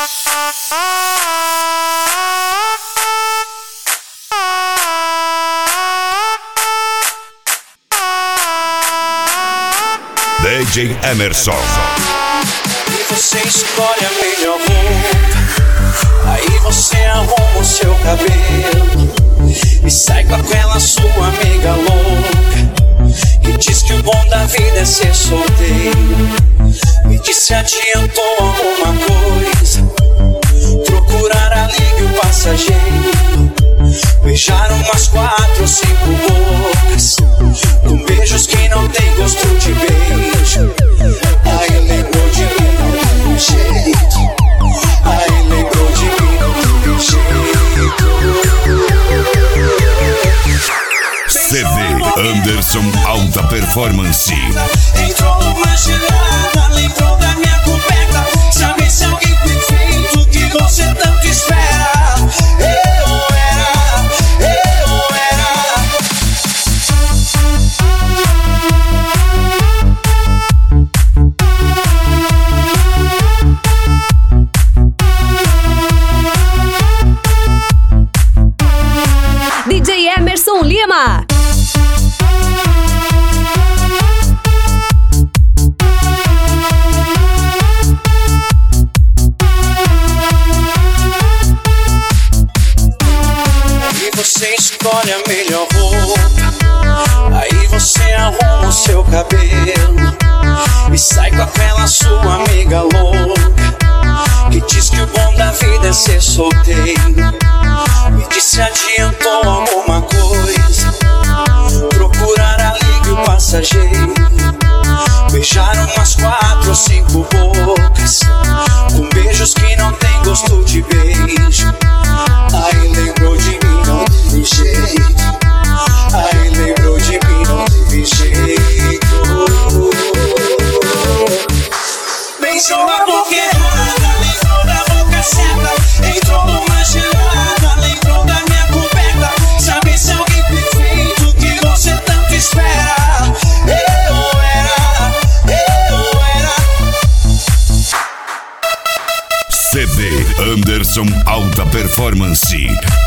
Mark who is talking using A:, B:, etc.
A: DJ Emerson.
B: E você escolhe a melhor roupa, aí você arruma o seu cabelo e sai com aquela sua amiga louca que diz que o bom da vida é ser solteiro. Me diz se adiantou alguma coisa, procurar alívio passageiro, beijar umas 4 ou 5 bocas, com beijos que não tem gosto de beijo. Aí lembrou de mim, não tem jeito. Aí lembrou de mim, não tem jeito.
A: CD Anderson Alta Performance.
B: Entrou numa gelada, lembrou da minha coberta. Sabe se alguém perfeito que você tanto espera? Eu era.
C: DJ Emerson Lima.
B: E você escolhe a melhor roupa, aí você arruma o seu cabelo e sai com aquela sua amiga louca que diz que o bom da vida é ser solteiro. Me diz se adiantou alguma coisa, procurar alívio passageiro, beijar umas 4 ou 5 bocas, com beijos que não tem gosto de beijo. Aí lembrou de mim, não teve jeito. Aí lembrou de mim, não teve jeito. Beijou a boca errada, lembrou da boca certa. Entrou numa gelada, lembrou da minha coberta. Sabe se alguém perfeito que você tanto espera? Eu era.
A: CD Anderson Alta Performance.